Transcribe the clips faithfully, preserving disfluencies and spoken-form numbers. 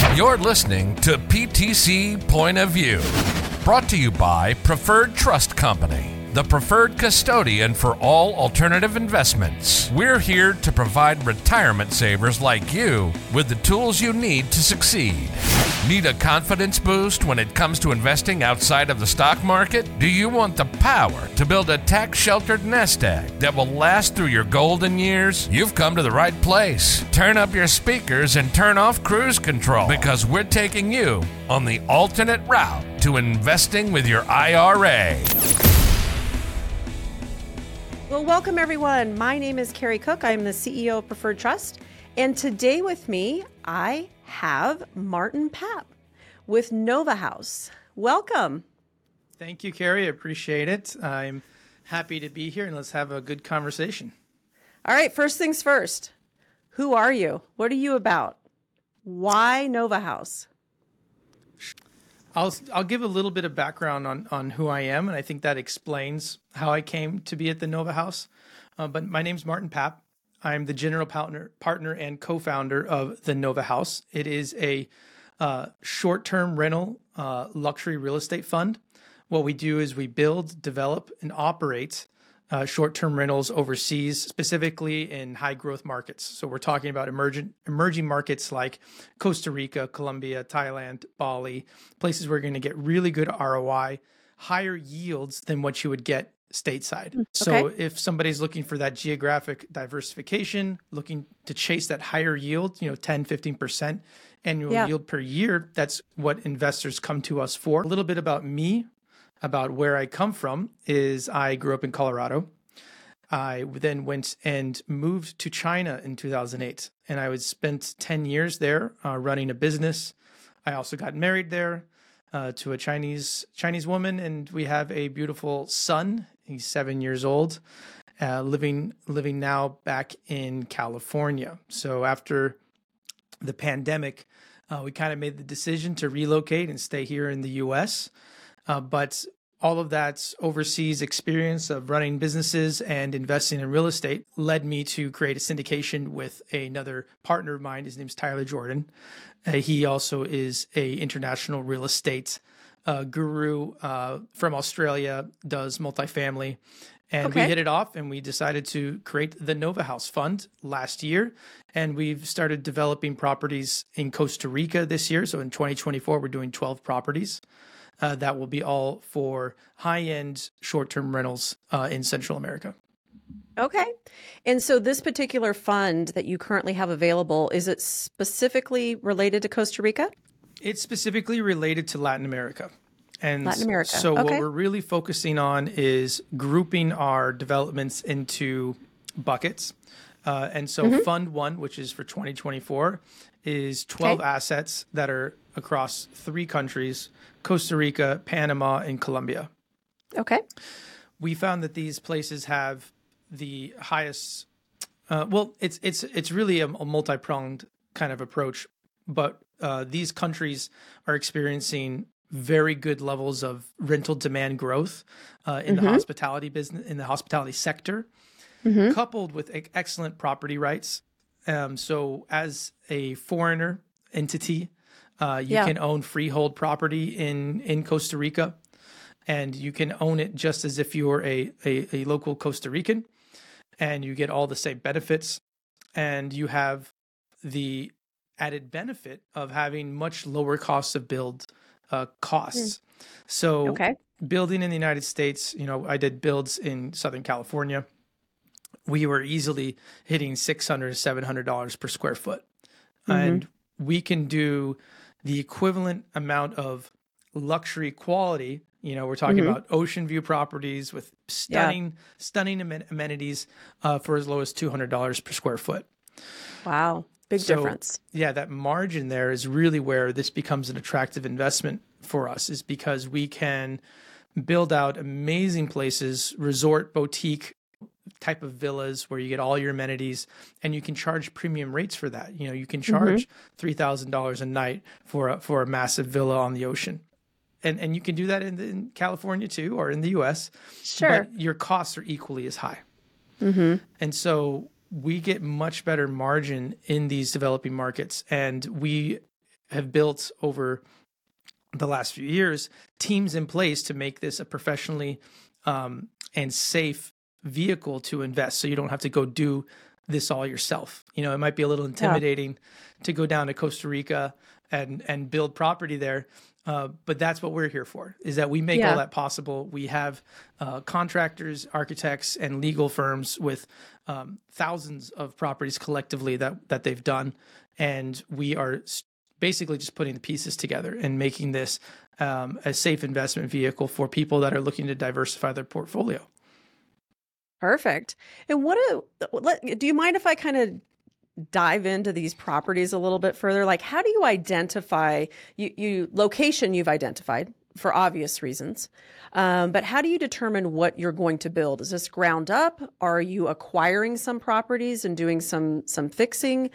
You're listening to P T C Point of View, brought to you by Preferred Trust Company, the preferred custodian for all alternative investments. We're here to provide retirement savers like you with the tools you need to succeed. Need a confidence boost when it comes to investing outside of the stock market? Do you want the power to build a tax-sheltered nest egg that will last through your golden years? You've come to the right place. Turn up your speakers and turn off cruise control, because we're taking you on the alternate route to investing with your I R A. Well, welcome everyone. My name is Carrie Cook. I'm the C E O of Preferred Trust. And today with me, I have Martin Papp with Nova House. Welcome. Thank you, Carrie. I appreciate it. I'm happy to be here, and let's have a good conversation. All right, first things first. Who are you? What are you about? Why Nova House? I'll I'll give a little bit of background on, on who I am, and I think that explains how I came to be at the Nova House. Uh, but my name's Martin Papp. I'm the general partner, partner and co-founder of the Nova House. It is a uh, short-term rental uh, luxury real estate fund. What we do is we build, develop, and operate uh, short-term rentals overseas, specifically in high-growth markets. So we're talking about emerging emerging markets like Costa Rica, Colombia, Thailand, Bali, places where you're going to get really good R O I, higher yields than what you would get stateside. Okay. So if somebody's looking for that geographic diversification, looking to chase that higher yield, you know, ten, fifteen percent annual yeah. yield per year, that's what investors come to us for. A little bit about me, about where I come from, is I grew up in Colorado. I then went and moved to China in two thousand eight, and I was spent ten years there uh, running a business. I also got married there uh, to a Chinese Chinese woman, and we have a beautiful son. He's seven years old, uh, living living now back in California. So after the pandemic, uh, we kind of made the decision to relocate and stay here in the U S. Uh, but all of that overseas experience of running businesses and investing in real estate led me to create a syndication with another partner of mine. His name's Tyler Jordan. Uh, he also is a international real estate uh, guru uh, from Australia, does multifamily. And okay. we hit it off, and we decided to create the Nova House Fund last year. And we've started developing properties in Costa Rica this year. So in twenty twenty-four, we're doing twelve properties. Uh, that will be all for high-end short-term rentals uh, in Central America. Okay. And so this particular fund that you currently have available, is it specifically related to Costa Rica? It's specifically related to Latin America. And Latin America. So okay. what we're really focusing on is grouping our developments into buckets. Uh, and so mm-hmm. Fund One, which is for twenty twenty-four, is twelve okay. assets that are across three countries: Costa Rica, Panama, and Colombia. Okay. We found that these places have the highest. Uh, well, it's it's it's really a, a multi-pronged kind of approach, but uh, these countries are experiencing very good levels of rental demand growth uh, in mm-hmm. the hospitality business, in the hospitality sector, mm-hmm. coupled with e- excellent property rights. Um, so, as a foreigner entity, uh, you yeah. can own freehold property in in Costa Rica, and you can own it just as if you were a, a a local Costa Rican, and you get all the same benefits, and you have the added benefit of having much lower costs of build uh, costs. Mm. So okay. building in the United States, you know, I did builds in Southern California. We were easily hitting six hundred dollars, seven hundred dollars per square foot. Mm-hmm. And we can do the equivalent amount of luxury quality. You know, we're talking mm-hmm. about ocean view properties with stunning, yeah. stunning amenities uh, for as low as two hundred dollars per square foot. Wow. Big so, difference. Yeah, that margin there is really where this becomes an attractive investment for us, is because we can build out amazing places, resort, boutique type of villas where you get all your amenities, and you can charge premium rates for that. You know, you can charge mm-hmm. three thousand dollars a night for a, for a massive villa on the ocean. And and you can do that in, in California too, or in the U S. Sure. But your costs are equally as high. Mm-hmm. And so we get much better margin in these developing markets. And we have built over the last few years teams in place to make this a professionally um, and safe vehicle to invest. So you don't have to go do this all yourself. You know, it might be a little intimidating yeah. to go down to Costa Rica and and build property there. Uh, but that's what we're here for, is that we make yeah. all that possible. We have uh, contractors, architects, and legal firms with um, thousands of properties collectively that, that they've done. And we are basically just putting the pieces together and making this um, a safe investment vehicle for people that are looking to diversify their portfolio. Perfect. And what do, do you mind if I kind of dive into these properties a little bit further? Like, how do you identify, you, you location you've identified for obvious reasons, um, but how do you determine what you're going to build? Is this ground up? Are you acquiring some properties and doing some some fixing?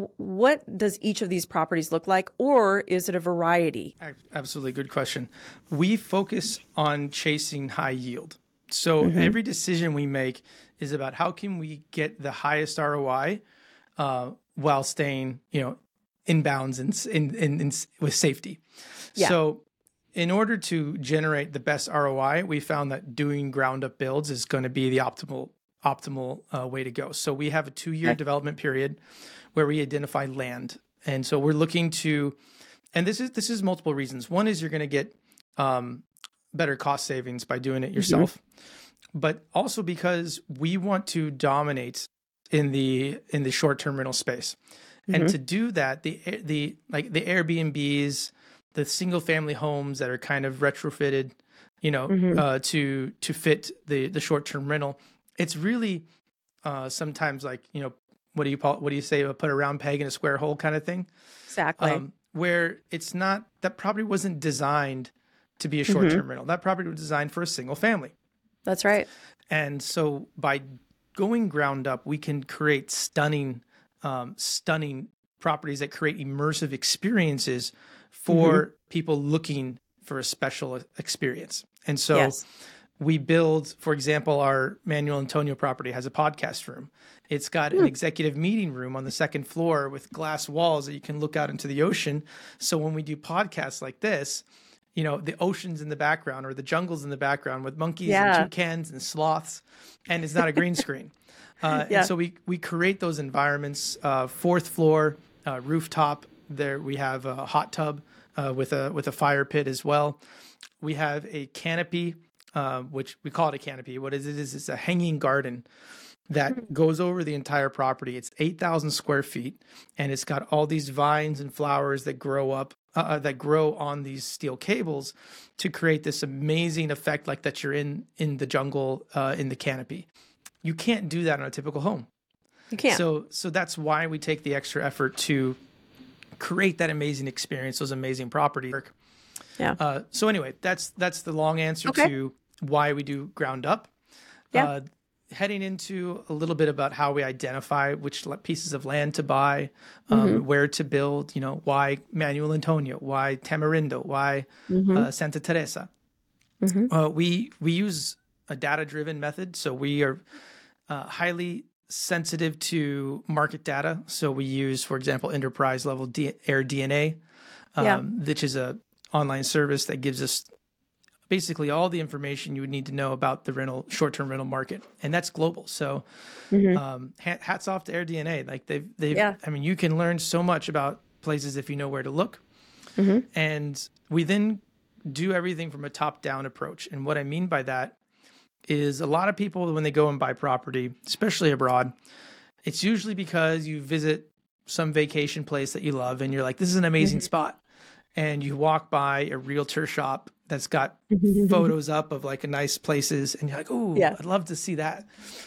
What does each of these properties look like, or is it a variety? Absolutely, good question. We focus on chasing high yield. So mm-hmm. every decision we make is about how can we get the highest R O I uh, while staying, you know, in bounds and in, in, in, with safety. Yeah. So in order to generate the best R O I, we found that doing ground up builds is going to be the optimal optimal uh, way to go. So we have a two year okay. development period where we identify land, and so we're looking to, and this is this is multiple reasons. One is you're going to get um, better cost savings by doing it yourself. Mm-hmm. But also because we want to dominate in the in the short-term rental space. Mm-hmm. And to do that, the the like the Airbnbs, the single-family homes that are kind of retrofitted, you know, mm-hmm. uh, to to fit the the short-term rental, it's really uh, sometimes like, you know, what do you call, what do you say, put a round peg in a square hole kind of thing? Exactly. Um, where it's not, that property wasn't designed to be a short-term mm-hmm. rental. That property was designed for a single family. That's right. And so by going ground up, we can create stunning, um, stunning properties that create immersive experiences for mm-hmm. people looking for a special experience. And so yes. we build, for example, our Manuel Antonio property has a podcast room. It's got mm. an executive meeting room on the second floor with glass walls that you can look out into the ocean. So when we do podcasts like this, you know, the ocean's in the background or the jungle's in the background with monkeys yeah. and toucans and sloths, and it's not a green screen. Uh, yeah. And so we we create those environments. Uh, fourth floor, uh, rooftop. There we have a hot tub uh, with a with a fire pit as well. We have a canopy, uh, which we call it a canopy. What is it? Is it's a hanging garden that goes over the entire property. It's eight thousand square feet, and it's got all these vines and flowers that grow up, uh, that grow on these steel cables to create this amazing effect, like that you're in in the jungle, uh, in the canopy. You can't do that on a typical home. You can't. So, so that's why we take the extra effort to create that amazing experience, those amazing properties. Yeah. Uh, so anyway, that's that's the long answer okay. to why we do ground up. Yeah. Uh, heading into a little bit about how we identify which pieces of land to buy, um, mm-hmm. where to build, you know, why Manuel Antonio, why Tamarindo, why mm-hmm. uh, Santa Teresa. Mm-hmm. Uh, we we use a data-driven method, so we are uh, highly sensitive to market data. So we use, for example, enterprise-level D- Air D N A, um, yeah. which is a online service that gives us basically all the information you would need to know about the rental, short-term rental market, and that's global. So, mm-hmm. um, hats off to Air D N A. Like they've, they've. Yeah. I mean, you can learn so much about places if you know where to look. Mm-hmm. And we then do everything from a top-down approach. And what I mean by that is a lot of people, when they go and buy property, especially abroad, it's usually because you visit some vacation place that you love, and you're like, "This is an amazing mm-hmm. spot," and you walk by a realtor shop that's got photos up of like a nice places, and you're like, "Oh, yeah. I'd love to see that."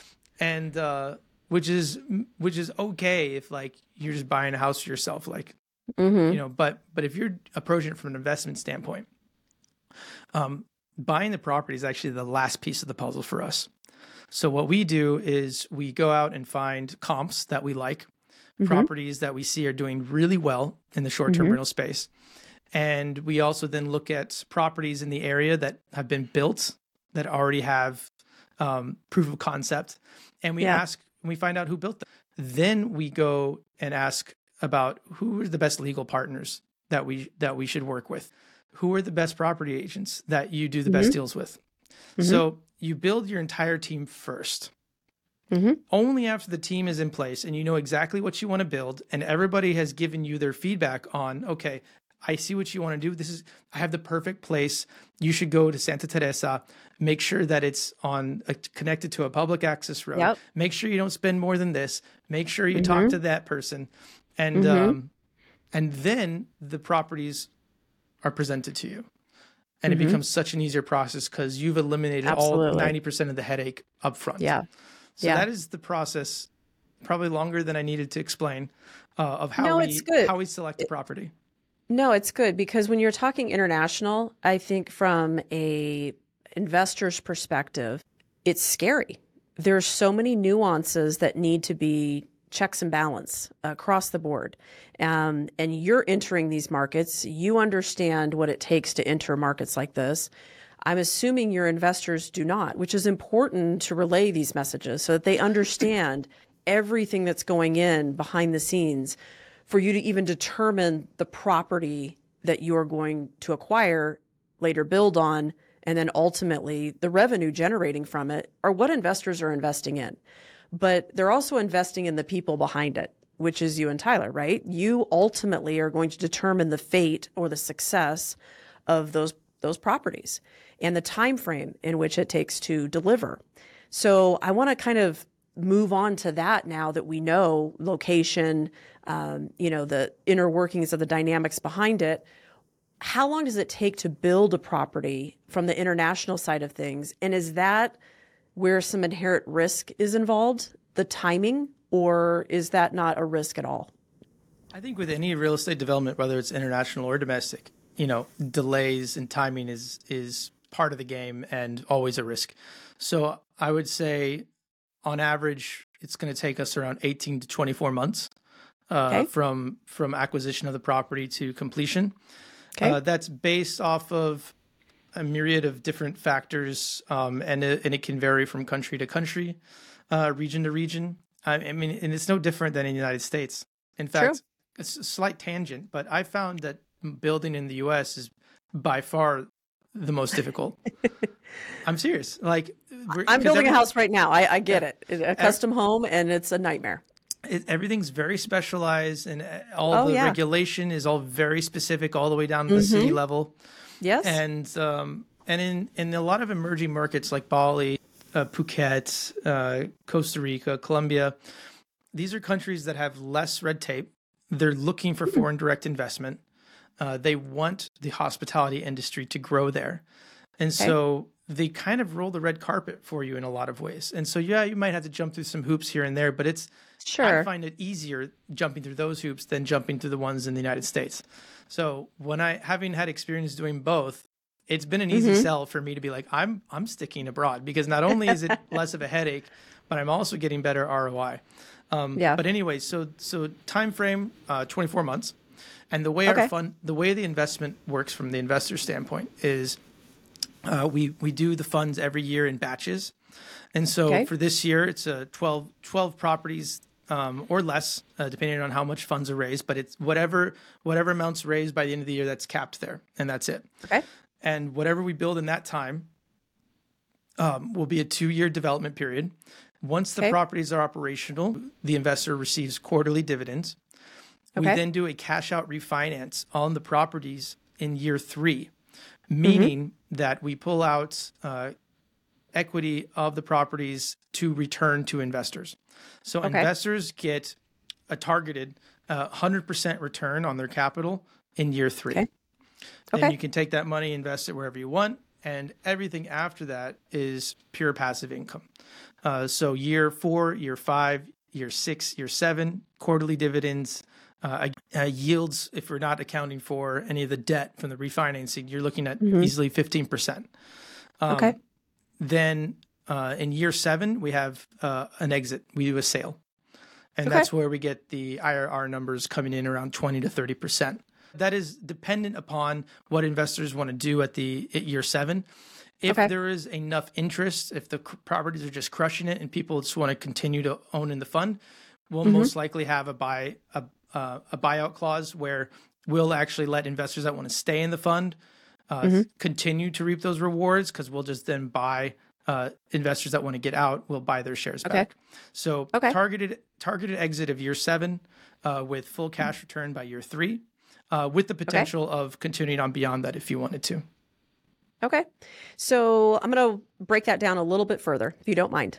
And uh, which is which is okay if like you're just buying a house for yourself, like mm-hmm. you know. But but if you're approaching it from an investment standpoint, um, buying the property is actually the last piece of the puzzle for us. So what we do is we go out and find comps that we like, mm-hmm. properties that we see are doing really well in the short-term mm-hmm. rental space. And we also then look at properties in the area that have been built, that already have um, proof of concept. And we yeah. ask, and we find out who built them. Then we go and ask about who are the best legal partners that we that we should work with? Who are the best property agents that you do the best deals with? Mm-hmm. So you build your entire team first. Mm-hmm. Only after the team is in place and you know exactly what you want to build and everybody has given you their feedback on, okay, I see what you want to do. This is, I have the perfect place. You should go to Santa Teresa. Make sure that it's on uh, connected to a public access road. Yep. Make sure you don't spend more than this. Make sure you mm-hmm. talk to that person. And, mm-hmm. um, and then the properties are presented to you. And mm-hmm. it becomes such an easier process because you've eliminated Absolutely. all ninety percent of the headache up front. Yeah. So yeah. that is the process, probably longer than I needed to explain, uh, of how no, we it's good. how we select a property. No, it's good because when you're talking international, I think from a investor's perspective, it's scary. There's so many nuances that need to be checks and balance across the board. Um, and you're entering these markets. You understand what it takes to enter markets like this. I'm assuming your investors do not, which is important to relay these messages so that they understand everything that's going in behind the scenes for you to even determine the property that you are going to acquire, later build on, and then ultimately the revenue generating from it are what investors are investing in. But they're also investing in the people behind it, which is you and Tyler, right? You ultimately are going to determine the fate or the success of those those properties and the time frame in which it takes to deliver. So I want to kind of move on to that now that we know location, um, you know, the inner workings of the dynamics behind it. How long does it take to build a property from the international side of things? And is that where some inherent risk is involved, the timing, or is that not a risk at all? I think with any real estate development, whether it's international or domestic, you know, delays and timing is is part of the game and always a risk. So I would say on average, it's going to take us around eighteen to twenty-four months uh, okay. from from acquisition of the property to completion. Okay. Uh, that's based off of a myriad of different factors, um, and, it, and it can vary from country to country, uh, region to region. I, I mean, and it's no different than in the United States. In fact, True. It's a slight tangent, but I found that building in the U S is by far the most difficult. I'm serious. Like I'm building a house right now. I, I get it. A custom home, and it's a nightmare. It, everything's very specialized, and all oh, the yeah. regulation is all very specific, all the way down to the mm-hmm. city level. Yes. And um, and in, in a lot of emerging markets like Bali, uh, Phuket, uh, Costa Rica, Colombia, these are countries that have less red tape. They're looking for foreign direct investment. Uh, they want the hospitality industry to grow there. And okay. so they kind of roll the red carpet for you in a lot of ways. And so, yeah, you might have to jump through some hoops here and there, but it's, sure. I find it easier jumping through those hoops than jumping through the ones in the United States. So when I, having had experience doing both, it's been an easy mm-hmm. sell for me to be like, I'm, I'm sticking abroad because not only is it less of a headache, but I'm also getting better R O I. Um, yeah. But anyway, so, so time frame, uh, twenty-four months. And the way okay. our fund, the way the investment works from the investor standpoint is uh, we we do the funds every year in batches. And so okay. for this year, it's a twelve, twelve properties um, or less, uh, depending on how much funds are raised. But it's whatever whatever amounts raised by the end of the year, that's capped there, and that's it. Okay. And whatever we build in that time um, will be a two-year development period. Once the okay. properties are operational, the investor receives quarterly dividends. Okay. We then do a cash out refinance on the properties in year three, meaning mm-hmm. that we pull out uh, equity of the properties to return to investors. So okay. investors get a targeted uh, one hundred percent return on their capital in year three. Okay. Okay. And you can take that money, invest it wherever you want, and everything after that is pure passive income. Uh, so year four, year five, year six, year seven, quarterly dividends, uh, uh, yields, if we're not accounting for any of the debt from the refinancing, you're looking at mm-hmm. easily fifteen percent. Um, okay. Then uh, in year seven, we have uh, an exit. We do a sale. And okay. that's where we get the I R R numbers coming in around twenty to thirty percent. That is dependent upon what investors want to do at the at year seven. If okay. there is enough interest, if the properties are just crushing it and people just want to continue to own in the fund, we'll mm-hmm. most likely have a buy a uh, a buyout clause where we'll actually let investors that want to stay in the fund uh, mm-hmm. continue to reap those rewards, because we'll just then buy uh, investors that want to get out. We'll buy their shares okay. back. So okay. targeted targeted exit of year seven uh, with full cash return by year three, uh, with the potential okay. of continuing on beyond that if you wanted to. Okay. So I'm going to break that down a little bit further, if you don't mind.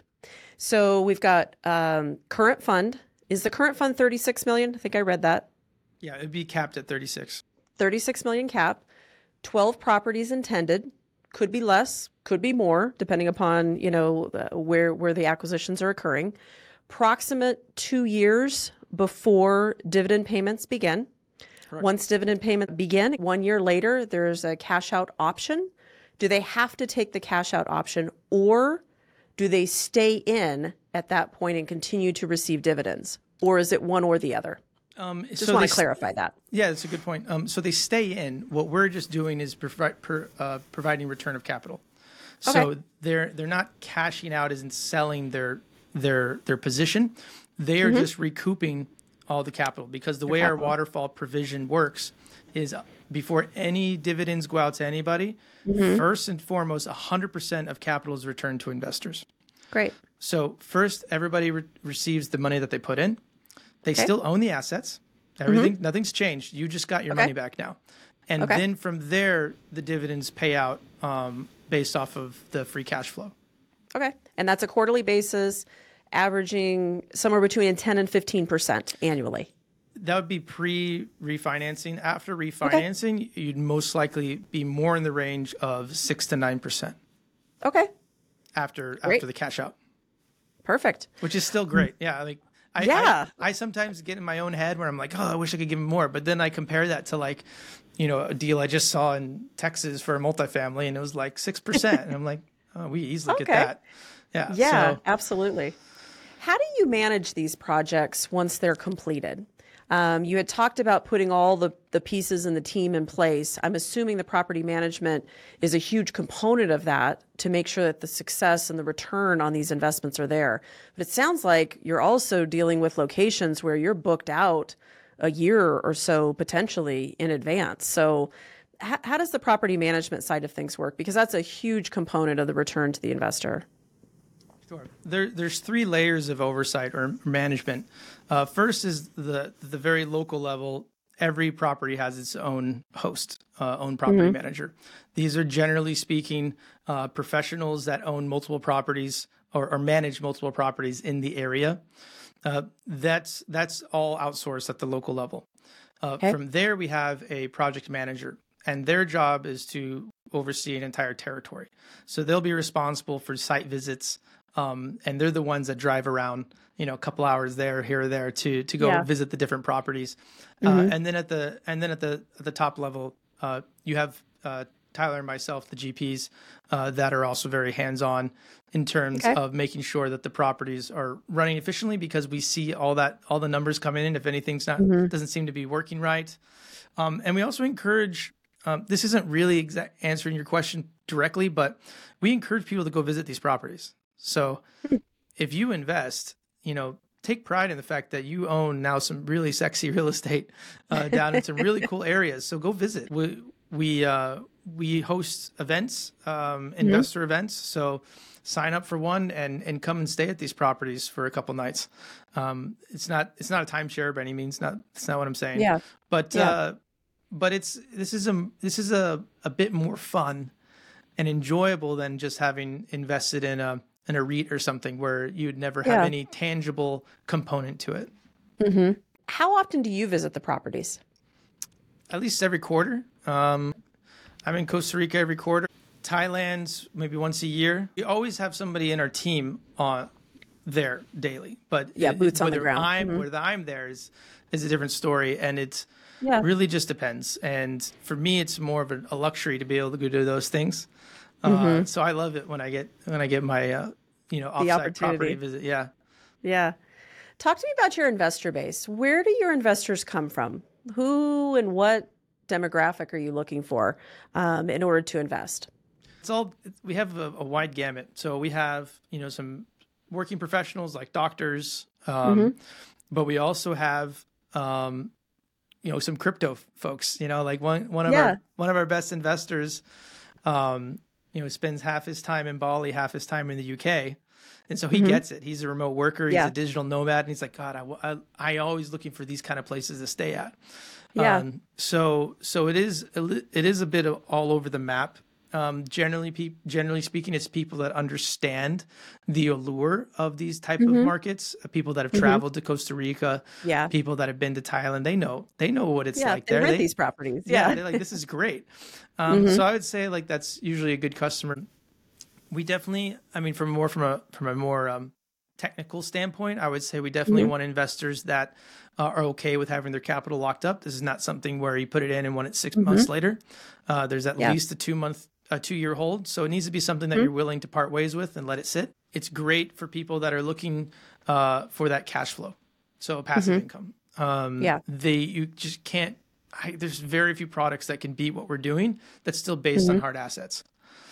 So we've got um, current fund. Is the current fund thirty-six million? I think I read that. Yeah, it'd be capped at thirty-six. thirty-six million cap, twelve properties intended. Could be less, could be more, depending upon, you know, where, where the acquisitions are occurring. Approximate two years before dividend payments begin. Correct. Once dividend payments begin, one year later, there's a cash out option. Do they have to take the cash out option, or do they stay in at that point and continue to receive dividends? Or is it one or the other? Um, just so want to clarify that. Yeah, that's a good point. Um, so they stay in. What we're just doing is provi- per, uh, providing return of capital. So okay. they're they're not cashing out as in selling their their their position. They are mm-hmm. just recouping all the capital, because the Your way capital. Our waterfall provision works is before any dividends go out to anybody, mm-hmm. first and foremost, one hundred percent of capital is returned to investors. Great. So first, everybody re- receives the money that they put in. They okay. still own the assets. Everything, mm-hmm. nothing's changed. You just got your okay. money back now. And okay. then from there, the dividends pay out um, based off of the free cash flow. Okay. And that's a quarterly basis, averaging somewhere between ten and fifteen percent annually. That would be pre-refinancing. After refinancing, okay. you'd most likely be more in the range of six to nine percent. Okay. After great. after the cash out. Perfect. Which is still great. Yeah. Like I, yeah. I, I sometimes get in my own head where I'm like, oh, I wish I could give him more. But then I compare that to like, you know, a deal I just saw in Texas for a multifamily, and it was like six percent. And I'm like, oh, we easily okay. get that. Yeah. Yeah, so. absolutely. How do you manage these projects once they're completed? Um, you had talked about putting all the, the pieces and the team in place. I'm assuming the property management is a huge component of that to make sure that the success and the return on these investments are there. But it sounds like you're also dealing with locations where you're booked out a year or so potentially in advance. So h- how does the property management side of things work? Because that's a huge component of the return to the investor. Sure. There, there's three layers of oversight or management. Uh, first is the the very local level. Every property has its own host, uh, own property mm-hmm. manager. These are generally speaking uh, professionals that own multiple properties or, or manage multiple properties in the area. Uh, that's that's all outsourced at the local level. Uh, okay. From there, we have a project manager, and their job is to oversee an entire territory. So they'll be responsible for site visits. Um, and they're the ones that drive around, you know, a couple hours there, here or there to to go yeah. visit the different properties. Mm-hmm. Uh, and then at the and then at the at the top level, uh, you have uh, Tyler and myself, the G Ps, uh, that are also very hands-on in terms okay. of making sure that the properties are running efficiently, because we see all that all the numbers coming in if anything's not mm-hmm. doesn't seem to be working right. Um, and we also encourage. Um, this isn't really exact answering your question directly, but we encourage people to go visit these properties. So if you invest, you know, take pride in the fact that you own now some really sexy real estate uh, down in some really cool areas. So go visit. We we uh, we host events, um, investor mm-hmm. events. So sign up for one and and come and stay at these properties for a couple nights. Um, it's not it's not a timeshare by any means. Not that's not what I'm saying. Yeah. But yeah. Uh, but it's this is a this is a a bit more fun and enjoyable than just having invested in a in a REIT or something where you'd never have yeah. any tangible component to it. Mm-hmm. How often do you visit the properties? At least every quarter. Um, I'm in Costa Rica every quarter. Thailand, maybe once a year. We always have somebody in our team on there daily, but yeah, it, boots on the ground. I'm, mm-hmm. Whether I'm there is, is a different story, and it yeah. really just depends. And for me, it's more of a, a luxury to be able to go do those things. Uh, mm-hmm. So I love it when I get when I get my uh, you know offsite property visit. Yeah, yeah. Talk to me about your investor base. Where do your investors come from? Who and what demographic are you looking for um, in order to invest? It's all we have a, a wide gamut. So we have you know some working professionals like doctors, um, mm-hmm. but we also have um, you know, some crypto folks, you know, like one, one of Yeah. our, one of our best investors, um, you know, spends half his time in Bali, half his time in the U K. And so he Mhm. gets it. He's a remote worker. He's Yeah. a digital nomad. And he's like, God, I, I, I always looking for these kind of places to stay at. Yeah. Um, so, so it is, it is a bit of all over the map. Um, generally, pe- generally speaking, it's people that understand the allure of these type of markets. Uh, people that have traveled to Costa Rica, Yeah. people that have been to Thailand. They know, they know what it's Yeah. like They there. rent They, these properties. yeah, Yeah. they're like, this is great. Um, So I would say like that's usually a good customer. We definitely, I mean, from more from a from a more um, technical standpoint, I would say we definitely want investors that uh, are okay with having their capital locked up. This is not something where you put it in and want it six months later. Uh, there's at Yeah. least a two month, a two year hold. So it needs to be something that you're willing to part ways with and let it sit. It's great for people that are looking uh, for that cash flow, so passive income. Um, Yeah. they you just can't. I, there's very few products that can beat what we're doing. That's still based on hard assets.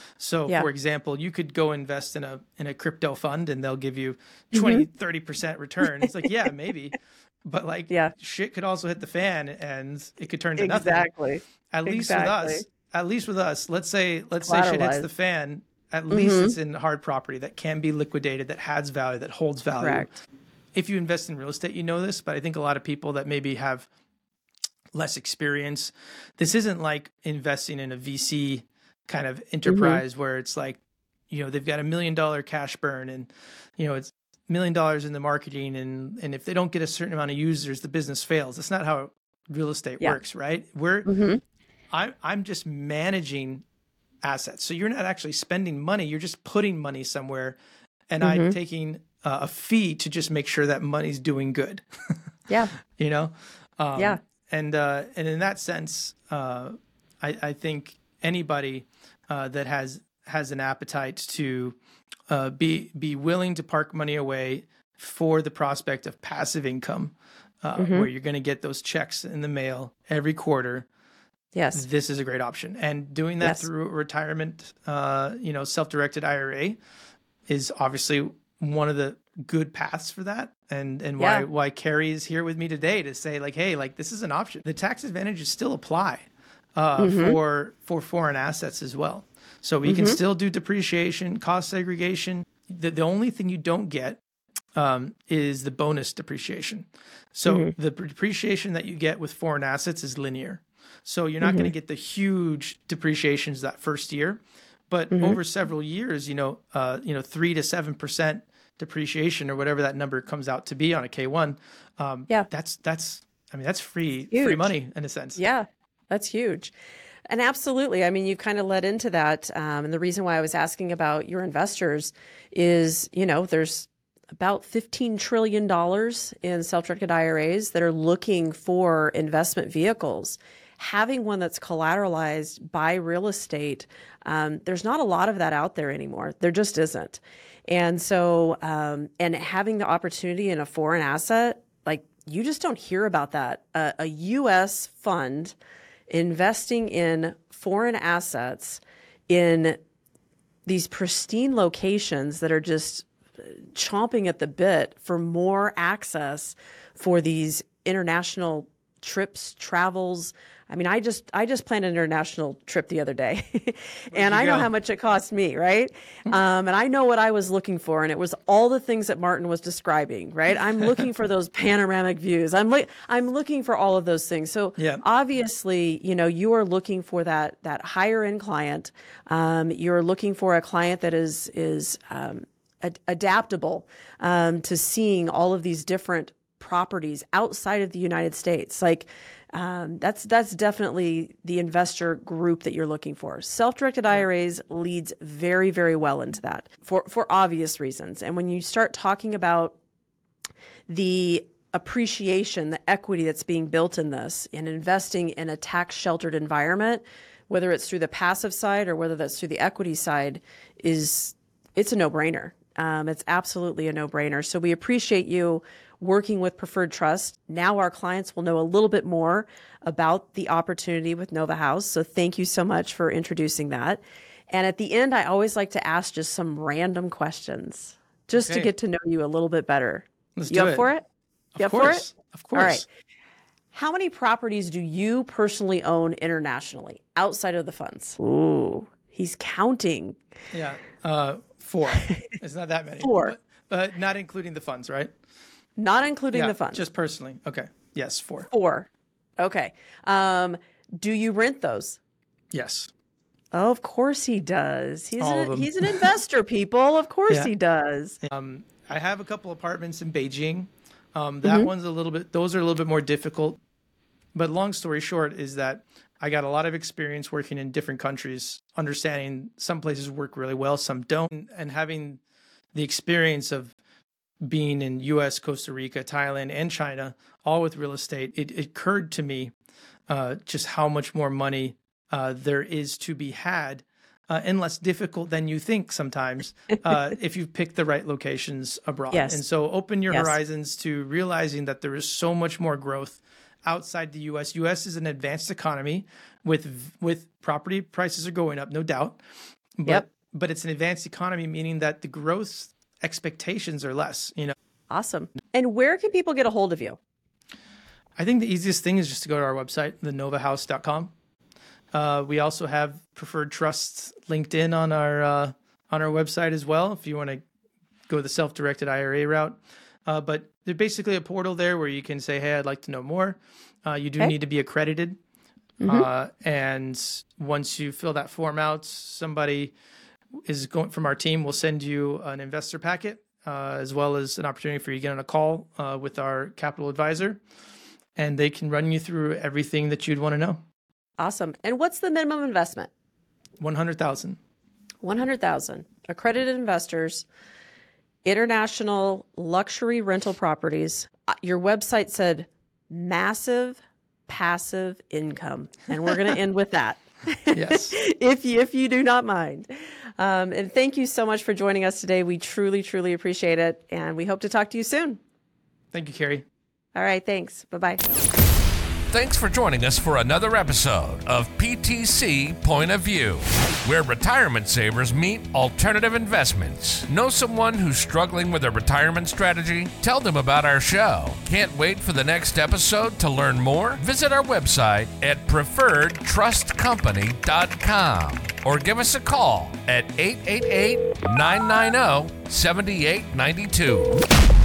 So Yeah. for example, you could go invest in a in a crypto fund and they'll give you twenty, thirty percent return. It's like, yeah, maybe. But like Yeah. shit could also hit the fan and it could turn to nothing. Exactly. At least Exactly. with us, at least with us, let's say let's say shit hits Collateralized. the fan, at least it's in hard property that can be liquidated, that has value, that holds value. Correct. If you invest in real estate, you know this, but I think a lot of people that maybe have less experience, this isn't like investing in a V C kind of enterprise where it's like, you know, they've got a million dollar cash burn and, you know, it's a million dollars in the marketing. And, and if they don't get a certain amount of users, the business fails. That's not how real estate Yeah. works, right? We're, Mm-hmm. I'm, I'm just managing assets. So you're not actually spending money. You're just putting money somewhere. And Mm-hmm. I'm taking uh, a fee to just make sure that money's doing good, Yeah. you know? Um, Yeah. And, uh, and in that sense, uh, I, I think anybody uh, that has has an appetite to uh, be be willing to park money away for the prospect of passive income, uh, where you're going to get those checks in the mail every quarter, Yes. this is a great option. And doing that Yes. through a retirement, uh, you know, self-directed I R A is obviously one of the good paths for that. And and why Yeah. why Carrie is here with me today to say like, hey, like this is an option. The tax advantages still apply uh, for for foreign assets as well. So we can still do depreciation, cost segregation. The, the only thing you don't get um, is the bonus depreciation. So the depreciation that you get with foreign assets is linear. So you're not going to get the huge depreciations that first year, but over several years, you know, uh, you know, three to seven percent depreciation or whatever that number comes out to be on a K one. Um, Yeah. that's that's. I mean, that's free free Huge. money in a sense. Yeah, that's huge. And absolutely. I mean, you kind of led into that. Um, and the reason why I was asking about your investors is, you know, there's about fifteen trillion dollars in self-directed I R As that are looking for investment vehicles. Having one that's collateralized by real estate, um, there's not a lot of that out there anymore. There just isn't. And so, um, and having the opportunity in a foreign asset, like you just don't hear about that. Uh, a U S fund investing in foreign assets in these pristine locations that are just chomping at the bit for more access for these international trips, travels. I mean, I just I just planned an international trip the other day, and you I know go? how much it cost me, right? Um, and I know what I was looking for, and it was all the things that Martin was describing, right? I'm looking for those panoramic views. I'm like I'm looking for all of those things. So Yeah. obviously, you know, you are looking for that that higher end client. Um, you're looking for a client that is is um, ad- adaptable um, to seeing all of these different properties outside of the United States. Like um, that's that's definitely the investor group that you're looking for. Self-directed I R As leads very, very well into that for for obvious reasons. And when you start talking about the appreciation, the equity that's being built in this, and investing in a tax sheltered environment, whether it's through the passive side or whether that's through the equity side, is it's a no-brainer. Um, it's absolutely a no-brainer. So we appreciate you working with Preferred Trust. Now our clients will know a little bit more about the opportunity with Nova House. So thank you so much for introducing that. And at the end, I always like to ask just some random questions just to Okay. get to know you a little bit better. Let's you do up it. for it? You Of up for course. it? Of course. All right. How many properties do you personally own internationally outside of the funds? Ooh, he's counting. Yeah, uh, four. It's not that many. Four. But, uh, not including the funds, right? Not including Yeah, the funds. just personally. Okay. Yes, four. Four. Okay. Um, do you rent those? Yes. Oh, of course he does. He's All a, of them. he's an investor, people. Of course Yeah. he does. Um, I have a couple apartments in Beijing. Um, that one's a little bit, those are a little bit more difficult. But long story short is that I got a lot of experience working in different countries, understanding some places work really well, some don't, and having the experience of being in U S, Costa Rica, Thailand, and China, all with real estate. It, it occurred to me uh, just how much more money uh, there is to be had. Uh, and less difficult than you think sometimes uh, if you pick the right locations abroad. Yes. And so open your Yes. horizons to realizing that there is so much more growth outside the U S. U S is an advanced economy with with property prices are going up, no doubt. But Yep. but it's an advanced economy, meaning that the growth expectations are less. You know, Awesome. And where can people get a hold of you? I think the easiest thing is just to go to our website, the nova house dot com. Uh, we also have Preferred Trust LinkedIn on our uh, on our website as well, if you want to go the self-directed I R A route. Uh, but there's basically a portal there where you can say, "Hey, I'd like to know more." Uh, you do Okay. need to be accredited, uh, and once you fill that form out, somebody is going from our team will send you an investor packet, uh, as well as an opportunity for you to get on a call uh, with our capital advisor, and they can run you through everything that you'd want to know. Awesome. And what's the minimum investment? One hundred thousand. one hundred thousand. Accredited investors, international luxury rental properties. Uh, Your website said massive passive income, and we're going to end with that. Yes. if you if you do not mind. Um, and thank you so much for joining us today. We truly, truly appreciate it, and we hope to talk to you soon. Thank you, Carrie. All right, thanks. Bye-bye. Thanks for joining us for another episode of P T C Point of View, where retirement savers meet alternative investments. Know someone who's struggling with a retirement strategy? Tell them about our show. Can't wait for the next episode to learn more? Visit our website at preferred trust company dot com or give us a call at eight eight eight, nine nine zero, seven eight nine two.